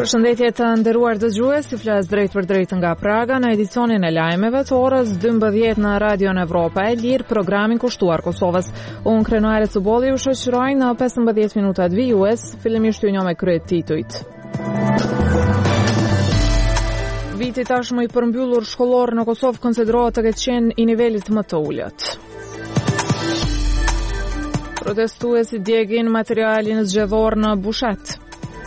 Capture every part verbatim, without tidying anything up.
Përshëndetje të nderuar dëgjues, si flas drejt për drejt nga Praga në edicionin e lajmeve të orës dymbëdhjetë në Radion Evropa e Lirë, programin kushtuar Kosovës. Unë Krenuare Cubolli ju shoqëroj në pesëmbëdhjetë minutat vijues, fillimisht ju njoh me kryet titujt. Viti tashmë i përmbyllur shkollor në Kosovë konsiderohet të ketë qenë i nivelit më të ulët. Protestuesit djegin materialin zgjedhor në Bushet.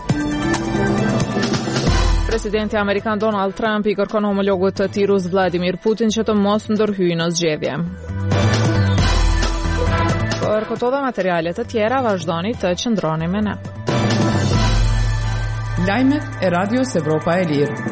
Presidenti Amerikan Donald Trump i kërkon homologut të tij rus Vladimir Putin që të mos ndërhyjë në zgjedhje. Për këto dhe materialet të tjera vazhdoni të qëndroni me ne. Lajmet e Radios Evropa e Lirë.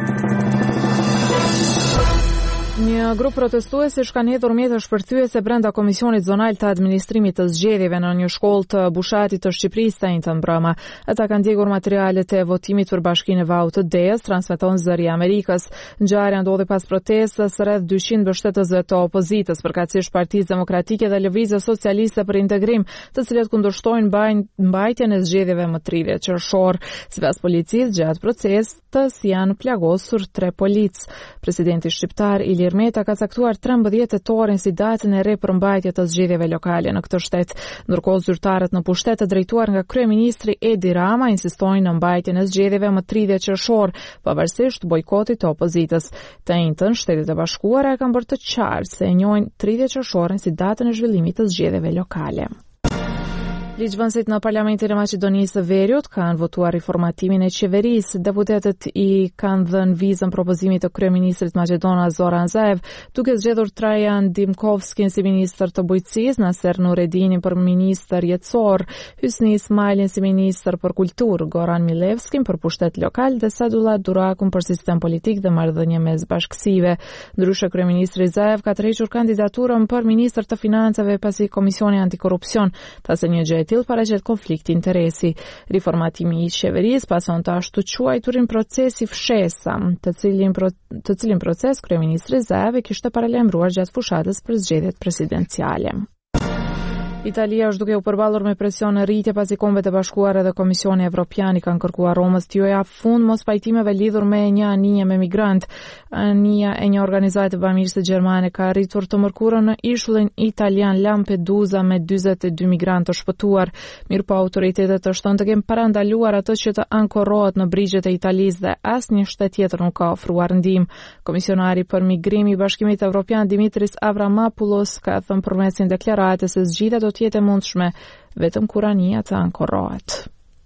Një grup protestuesish kanë hedhur mjete shpërthyese brenda Komisionit Zonal të Administrimit të Zgjedhjeve në një shkollë të Bushatit të Shqipërisë të njëjtën mbrëmë. Ata kanë djegur materialet e votimit për Bashkinë e Vaut të D-s, transmeton Zëri i Amerikës. Ngjarja ndodhi pas protestës rreth dyqind mbështetësve të opozitës, përkatësisht Partisë Demokratike dhe Lëvizjes Socialiste për Integrim, të cilët kundërshtojnë mbajtjen e zgjedhjeve më tridhjetë qershor. Sipas policisë, gjatë protestës janë plagosur tre policë. Presidenti shqiptar Ilir Meta ka caktuar trembëdhjetë tetorin si datën e re për mbajtje të zgjedhjeve lokale në këtë shtet. Ndërkohë zyrtarët në pushtet të drejtuar nga kryeministri Edi Rama insistojnë në mbajtjen e zgjedhjeve më tridhjetë qershor, pavarësisht bojkotit të opozitës. Të njëjtën, Shtetet e Bashkuara e kanë bërë të qartë se e njohin tridhjetë qershorin si datën e zhvillimit të zgjedhjeve lokale. Ligjvënësit në Parlamentin e Maqedonisë së Veriut kanë votuar riformatimin e qeverisë. Deputetët i kanë dhënë vizën propozimit të kryeministrit maqedon Zoran Zaev, duke zgjedhur Trajan Dimkovskin si ministër të bujqësisë, Naser Nuredinin për ministër jetësor, Hysni Ismailin si ministër për kulturë, Goran Milevskin për pushtet lokal dhe Sadullah Durakun për sistem politik dhe marrëdhënie mes bashkësive. Ndryshe, kryeministri Zaev ka tërhequr kandidaturën për ministër të financave pasi Komisioni Antikorrupsion thasë një gjë e tillë paraqet konflikti interesi. Riformatimi i qeverisë pason të ashtu quajturin procesi fshesa, të cilin pro, të cilin proces kryeministri Zaev e kishte paralajmëruar gjatë fushatës për zgjedhjet presidenciale. Italia është duke u përballur me presion rritje pasi Kombet e Bashkuara dhe Komisioni Evropian i kanë kërkuar Romës të jojë fund mos pajtimeve lidhur me një anije me migrant. Anija e një organizate bamirëse gjermane ka arritur të mërkurën në ishullin italian Lampedusa me dyzet e dy migrantë të shpëtuar. Mirëpo autoritetet të shtonë të kemë parandaluar atë që të ankorrohet në brigjet e Italisë dhe asnjë shtet tjetër nuk ka ofruar ndihmë. Komisionari për migrim i Bashkimit Evropian Dimitris Avramopoulos ka thënë përmes një deklarate se zgjidhja do të jetë e mundshme vetëm kur anija të ankorrohet.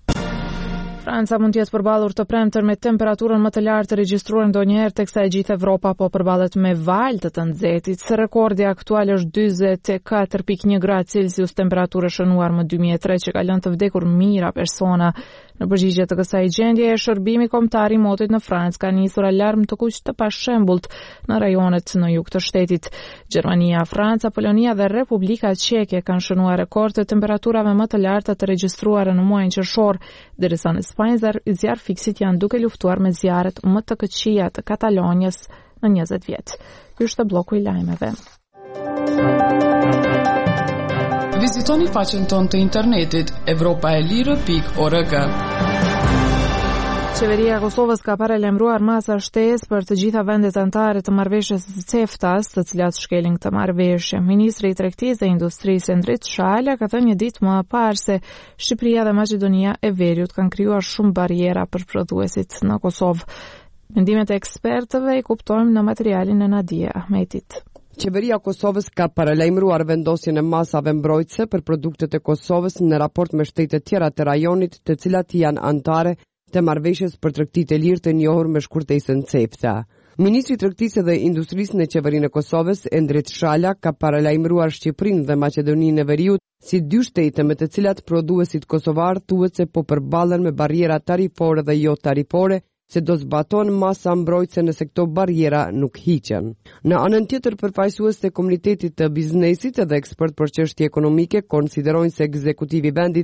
Franca mund të jetë përballur të premtër me temperaturën më të lartë regjistruar ndonjëherë teksa e gjithë Evropa po përballet me valë të të nxehtit. Rekordi aktual është dyzet e katër pikë një gradë Celsius, temperaturë shënuar më dy mijë e tre që ka lënë të vdekur mijëra persona. Në përgjigje të kësaj gjendje, shërbimi kombëtar i motit në Francë ka nisur alarm të kuq të pashembullt në rajonet në jug të shtetit. Gjermania, Franca, Polonia dhe Republika Çeke kanë shënuar rekord të temperaturave më të larta të regjistruara në muajin qershor, derisa në Spanjë zjarr fiksit janë duke luftuar me zjarret më të këqija të Katalonjës në njëzet vjet. Ky është bloku i lajmeve. Vizitoni faqen tonë të internetit evropaelire pikë org. Qeveria e Kosovës ka paralajmëruar masa shtesë për të gjitha vendet anëtare të marrëveshjes së CEFTA-s, të cilat shkelin këtë marrëveshje. Ministri i Tregtisë dhe Industrisë Endrit Shala ka thënë një ditë më parë se Shqipëria dhe Maqedonia e Veriut kanë krijuar shumë barriera për prodhuesit në Kosovë. Mendimet e ekspertëve i kuptojmë në materialin e Nadia Ahmetit. Qeveria e Kosovës ka paralajmëruar vendosjen e masave mbrojtëse për produktet e Kosovës në raport me shtetet tjera të rajonit, të cilat janë anëtare të marrëveshjes për tregtitë e lirë të njohur me shkurtesën CEFTA. Ministri i Tregtisë dhe Industrisë në qeverinë e Kosovës, Endrit Shala, ka paralajmëruar Shqipërinë dhe Maqedoninë e Veriut si dy shtete me të cilat prodhuesit kosovar thuhet se po përballen me barriera tarifore dhe jo tarifore, se do zbaton masa mbrojtëse nëse këto barriera nuk hiqen. Në anën tjetër, përfaqësues të komunitetit të biznesit dhe ekspert për çështje ekonomike konsiderojnë se ekzekutivi i vendit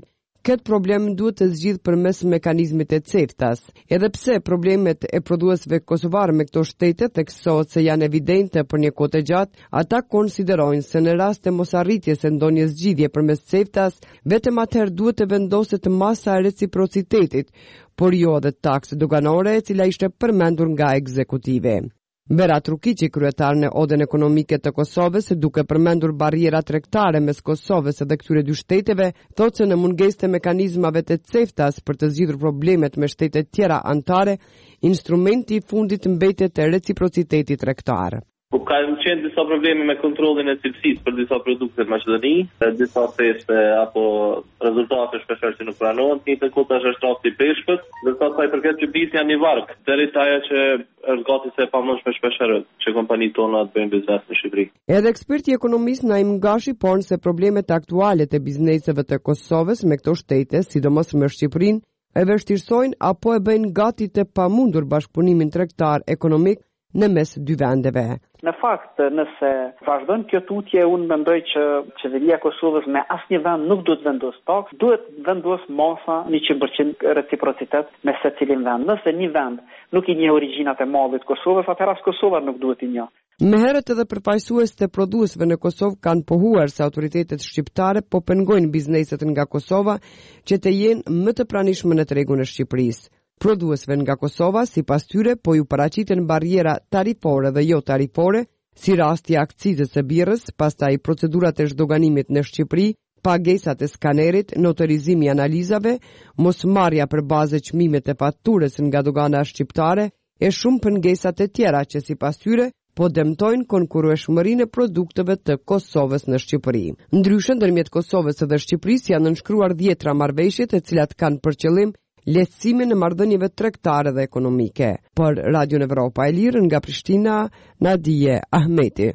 Këtë problem duhet të zgjidhë përmes mekanizmit të CEFTA-s. Edhe pse problemet e prodhuesve kosovar me këto shtete theksohet se janë evidente për një kohë të gjatë, ata konsiderojnë se në rast të mosarritjes së ndonjë zgjidhje përmes CEFTA-s, vetëm atëherë duhet të vendoset masa e reciprocitetit, por jo edhe taksë doganore e cila ishte përmendur nga ekzekutive. Vera Trukiqi, kryetar në Odën Ekonomike të Kosovës, duke përmendur barriera tregtare mes Kosovës dhe këtyre dy shteteve, thotë se në mungesë të mekanizmave të CEFTA-s për të zgjidhur problemet me shtetet tjera anëtare, instrumenti i fundit mbetet te reciprociteti tregtar. Po ka qenë disa probleme me kontrollin e cilësisë për disa produkte në Maqedoni, disa teste apo rezultate shpeshherë që nuk pranohen, njëtë kohë është rasti i peshkut, dhe sa sa i përket Gjybis janë një varg, deri te ajo që është gati se e pamundshme shpeshherë që kompanitë tona të bëjnë biznes në Shqipëri. Edhe eksperti ekonomist Naim Gashi ponë se problemet aktuale të bizneseve të Kosovës me këto shtete, sidomos me Shqipërinë, e vështirësojnë apo e bëjnë gati të pamundur bashkëpunimin tregtar ekonomik në mes dy vendeve. Në fakt, nëse vazhdon kjo tutje, unë mendoj që qeveria e Kosovës me asnjë vend nuk duhet vendos taks, duhet vendos masa njëqind përqind reciprocitet me secilin vend. Nëse një vend nuk i njeh origjinat e mallit Kosovës, atëherë as Kosova nuk duhet i njeh. Me herët edhe përfaqësues të prodhuesve në Kosovë kanë pohuar se autoritetet shqiptare po pengojnë bizneset nga Kosova që të jenë më të pranishme në tregun e Shqipërisë. Prodhuesve nga Kosova, si pas tyre, po ju paraqiten barriera tarifore dhe jo tarifore, si rasti akcizës së birrës, pastaj procedurat e zhdoganimit në Shqipëri, pagesat e skanerit, notarizimi i analizave, mosmarrja për bazë çmimet e faturës nga dogana shqiptare e shumë pengesat e tjera që si pas tyre po dëmtojnë konkurrueshmërinë e produkteve të Kosovës në Shqipëri. Ndryshe, ndërmjet Kosovës dhe Shqipërisë janë nënshkruar dhjetra marrëveshje të cilat kanë për qëllim lehtësimin e marrëdhënieve tregtare dhe ekonomike. Për Radio Evropa e Lirë nga Prishtina, Nadije Ahmeti.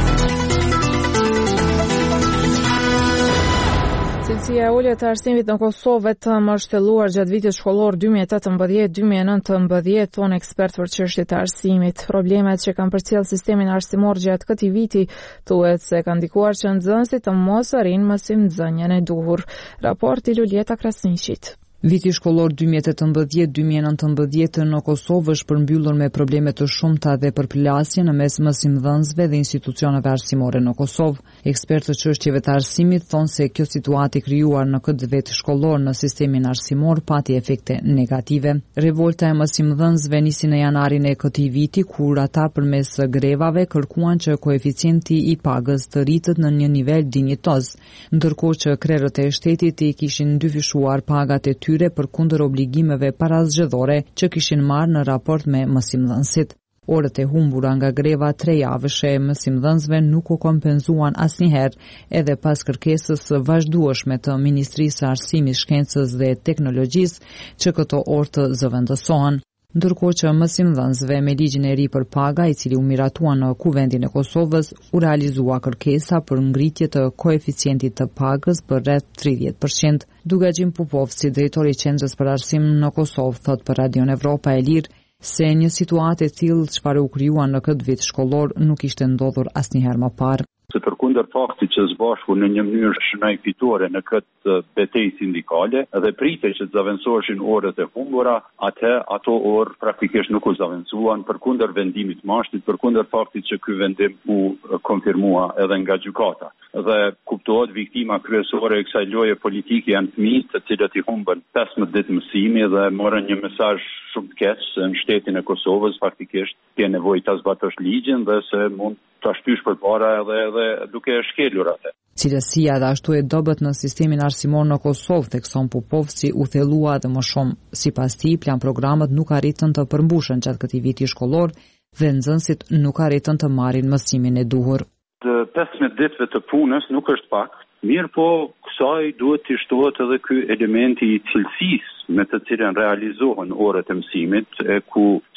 Cilësia e ulët të arsimit në Kosovë vetëm është thelluar gjatë vitit shkollor dy mijë e tetëmbëdhjetë dy mijë e nëntëmbëdhjetë, tonë ekspert për çështjet e arsimit. Problemet që kanë përcjell sistemin arsimor gjatë këtij viti thuhet se kanë ndikuar që nxënësit të mos arrijnë mësimdhënien e duhur. Raporti Lulieta Krasniqit. Viti shkollor dy mijë e tetëmbëdhjetë dy mijë e nëntëmbëdhjetë në Kosovë është përmbyllur me probleme të shumta dhe përplasje në mes mësimdhënësve dhe institucioneve arsimore në Kosovë. Ekspertë të çështjeve të arsimit thonë se kjo situatë e krijuar në këtë vit shkollor në sistemin arsimor pati efekte negative. Revolta e mësimdhënësve nisi në janarin e këtij viti, kur ata përmes grevave kërkuan që koeficienti i pagës të rritet në një nivel dinjitoz, ndërkohë që krerët e shtetit i kishin dyfishuar pagat e tyre për kundër obligimeve parazgjedhore që kishin marrë në raport me mësimdhënësit. Orët e humbura nga greva tre javëshe e mësimdhënësve nuk u kompenzuan asnjëherë, edhe pas kërkesës së vazhdueshme të Ministrisë së Arsimit, Shkencës dhe Teknologjisë që këto orë të zëvendësohen. Ndërkohë që mësimdhënësve me ligjin e ri për paga, i cili u miratua në Kuvendin e Kosovës, u realizua kërkesa për ngritje të koeficientit të pagës për rreth tridhjetë përqind. Dugaxhin Pupovci, drejtori i Qendrës për Arsim në Kosovë, thot për Radio Evropa e Lirë se një situatë e tillë çfarë u krijua në këtë vit shkollor nuk ishte ndodhur asnjëherë më parë. Se përkundër faktit që zbashku në një mënyrë shënoj fitore në këtë betejë sindikale dhe pritet që të zaventësoheshin orët e humbura, atë ato orë praktikisht nuk u zaventësuan përkundër vendimit mashtit, përkundër faktit që ky vendim u konfirmua edhe nga gjykata. Dhe kuptohet viktima kryesore e kësaj loje politike janë fëmijët, të cilët i humbën pesëmbëdhjetë ditë mësimi dhe morën një mesazh shumë të keq se në shtetin e Kosovës faktikisht ke nevojë ta zbatosh ligjin dhe se mund ta shtysh përpara edhe edhe duke e shkelur atë. Cilësia dhe ashtu e dobët në sistemin arsimor në Kosovë, thekson Pupovci, u thellua dhe më shumë. Sipas tij, plan programët nuk arritën të përmbushen gjatë këtij viti shkollor dhe nxënësit nuk arritën të marrin mësimin e duhur. Të pesëmbëdhjetë ditëve të punës nuk është pak, mirë po kësaj duhet të shtohet edhe ky elementi i cilësisë me të cilën realizohen orët e mësimit, e ku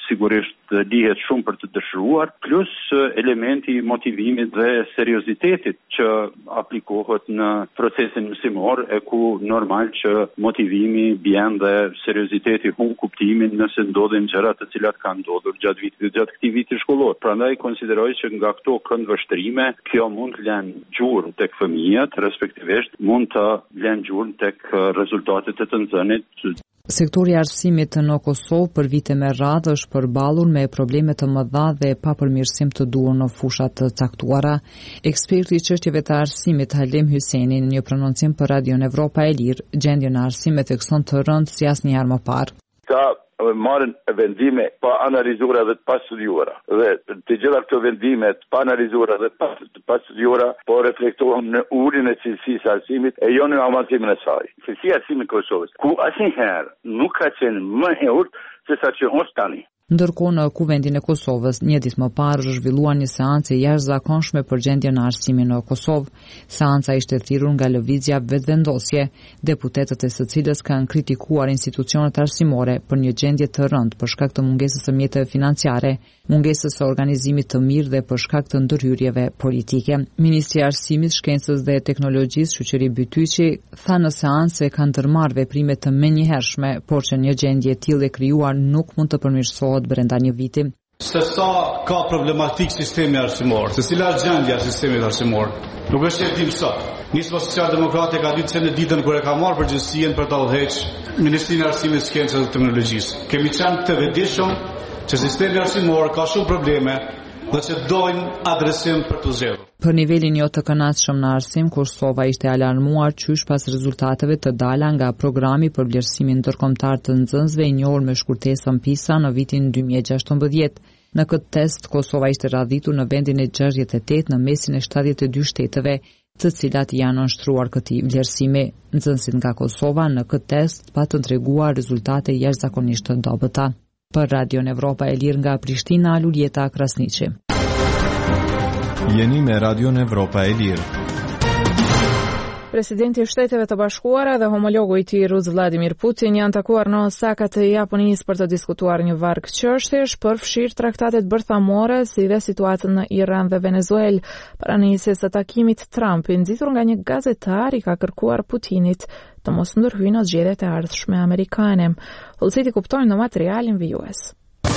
sigurisht lihet shumë për të dëshiruar, plus elementi i motivimit dhe seriozitetit që aplikohet në procesin mësimor, e ku normal që motivimi bjen dhe serioziteti humb kuptimin nëse ndodhin gjëra të cilat kanë ndodhur gjatë vitit gjatë këtij viti shkollor. Prandaj konsideroj që nga këto këndvështrime, kjo mund të lënë gjurmë tek fëmijët, respektivisht mund të lënë gjurmë tek rezultatet e të nxënit. Sektori i arsimit në Kosovë për vite me radhë është përballur me probleme të mëdha dhe papërmirësim të duhur në fusha të caktuara. Eksperti i çështjeve të arsimit Halim Hyseni në një prononcim për Radion Evropa e Lirë, gjendjen e arsimit thekson të rëndë si asnjëherë më parë. Ka marrin vendime pa analizuara dhe pa studiuara. Dhe të gjitha këto vendime pa analizuara dhe pa, pa studiuara po reflektohen në uljen e cilësisë së arsimit e jo në avancimin e saj. Cilësia e arsimit të Kosovës, ku asnjëherë nuk ka qenë më e urtë se sa që është tani. Ndërkohë në Kuvendin e Kosovës, një ditë më parë është zhvilluar një seancë e jashtëzakonshme për gjendjen e arsimit në Kosovë. Seanca ishte thirrur nga lëvizja Vetëvendosje, deputetët e së cilës kanë kritikuar institucionet arsimore për një gjendje të rëndë për shkak të mungesës së mjeteve financiare, mungesës së organizimit të mirë dhe për shkak të ndërhyrjeve politike. Ministri i Arsimit, Shkencës dhe Teknologjisë, Shoqëri Bytyqi, tha në seancë se kanë ndërmarrë veprime të menjëhershme, por që një gjendje e tillë e krijuar nuk mund të përmirësohet brenda një viti. Se sa ka problematik sistemi arsimor, se cila është gjendja e sistemit arsimor, nuk është e dim sot. Nisma Socialdemokrate ka ditë se në ditën kur e ka marrë përgjegjësinë për ta udhëheqë Ministrinë e Arsimit, Shkencës dhe Teknologjisë. Kemi qenë të vetëdijshëm që sistemi arsimor ka shumë probleme dhe që dojnë adresim për të zgjedhur. Për nivelin jo të kënaqshëm në arsim, Kosova ishte alarmuar qysh pas rezultateve të dala nga programi për vlerësimin ndërkombëtar të nxënësve i njohur me shkurtesën PISA në vitin dy mijë e gjashtëmbëdhjetë. Në këtë test, Kosova ishte radhitur në vendin e gjashtëdhjetë e tetë në mesin e shtatëdhjetë e dy shteteve, të cilat janë nënshtruar këtij vlerësimi. Nxënësit nga Kosova në këtë test patën treguar rezultate jashtëzakonisht të dobëta. Për Radion Evropa e Lirë nga Prishtina, Luljeta Krasniqi. Jeni me Radion Evropa e Lirë. Presidenti i Shteteve të Bashkuara dhe homologu i tij rus Vladimir Putin janë takuar në Osaka të Japonisë për të diskutuar një varg çështjesh përfshirë traktatet bërthamore si dhe situatën në Iran dhe Venezuelë. Para nisjes së takimit, Trump, i nxitur nga një gazetar, i ka kërkuar Putinit të mos ndërhyjë në zgjedhjet e ardhshme amerikane. Hollësit i kuptojnë në materialin vijues.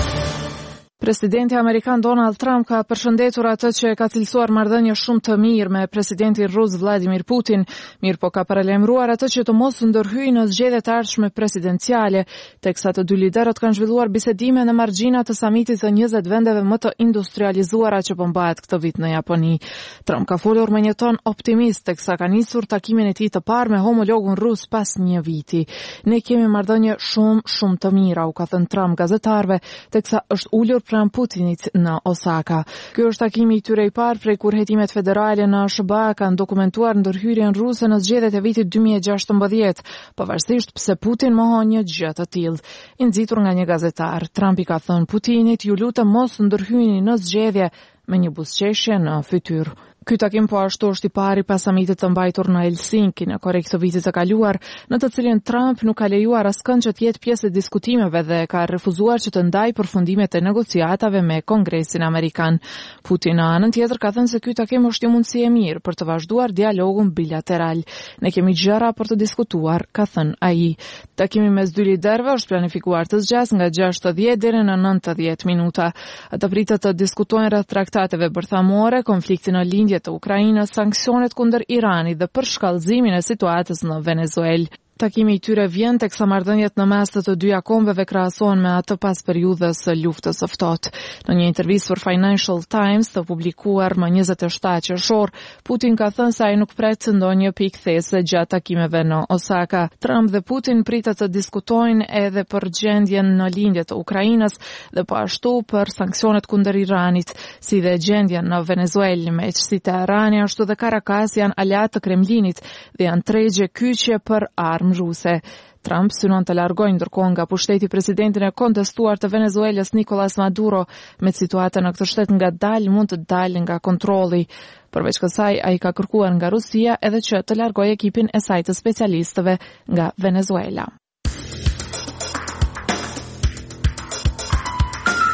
Presidenti amerikan Donald Trump ka përshëndetur atë që ka cilësuar marrëdhënie shumë të mirë me presidentin rus Vladimir Putin, mirë po ka paralajmëruar atë që të mos ndërhyjë në zgjedhjet e ardhshme presidenciale, teksa të dy liderët kanë zhvilluar bisedime në margjina të samitit të njëzet vendeve më të industrializuara që po mbahet këtë vit në Japoni. Trump ka folur me një ton optimist, teksa ka nisur takimin e tij të parë me homologun rus pas një viti. Ne kemi marrëdhënie shumë shumë të mira, u ka thënë Trump gazetarëve, teksa është ulur pranë Putinit në Osaka. Ky është takimi i tyre i parë prej kur hetimet federale në S B A kanë dokumentuar ndërhyrjen ruse në zgjedhjet e vitit dy mijë e gjashtëmbëdhjetë, pavarësisht pse Putin mohon një gjë të tillë. I nxitur nga një gazetar, Trump i ka thënë Putinit, ju lutem mos ndërhyjni në zgjedhje me një buzëqeshje në fytyrë. Ky takim po ashtu është i pari pas samitit të mbajtur në Helsinki në korrik të vitit të kaluar, në të cilin Trump nuk ka lejuar askënd që të jetë pjesë e diskutimeve dhe ka refuzuar që të ndajë përfundimet e negociatave me Kongresin Amerikan. Putin në anën tjetër ka thënë se ky takim është një mundësi e mirë për të vazhduar dialogun bilateral. Ne kemi gjëra për të diskutuar, ka thënë ai. Takimi mes dy liderëve është planifikuar të zgjasë nga gjashtëdhjetë deri në nëntëdhjetë minuta. Ata pritet të diskutojnë rreth traktateve bërthamore, konfliktin në lindje të Ukrainës, sanksionet kundër Iranit dhe për shkallëzimin e situatës në Venezuelë. Takimi i tyre vjen teksa marrëdhëniet në mes të të dyja kombeve krahasohen me atë pas periudhës së luftës së ftohtë. Në një intervistë për Financial Times të publikuar më njëzet e shtatë qershor, Putin ka thënë se ai nuk pret ndonjë pikthese gjatë takimeve në Osaka. Trump dhe Putin pritet të diskutojnë edhe për gjendjen në lindje të Ukrainës dhe po ashtu për sanksionet kundër Iranit, si dhe gjendjen në Venezuelë, meq si Teherani ashtu dhe Caracas janë aleat të Kremlinit dhe janë tregje kyçje për armë ruse. Trump synon të largojë ndërkohë nga pushteti presidentin e kontestuar të Venezuelës Nicolas Maduro, me situata në këtë shtet ngadalë mund të dalë nga kontrolli. Përveç kësaj, ai ka kërkuar nga Rusia edhe që të largojë ekipin e saj të specialistëve nga Venezuela.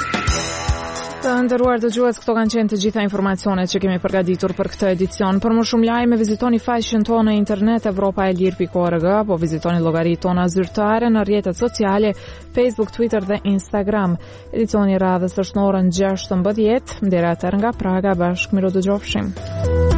Të nderuar dëgjues, këto kanë qenë të gjitha informacionet që kemi përgatitur për këtë edicion. Për më shumë lajme, vizitoni faqen tonë në internet evropa e lirë pikë org, apo vizitoni llogaritë tona zyrtare në rrjetet sociale, Facebook, Twitter dhe Instagram. Edicioni i radhës është në orën gjashtëmbëdhjetë. Deri atëherë nga Praga, bashkë miru dëgjofshim.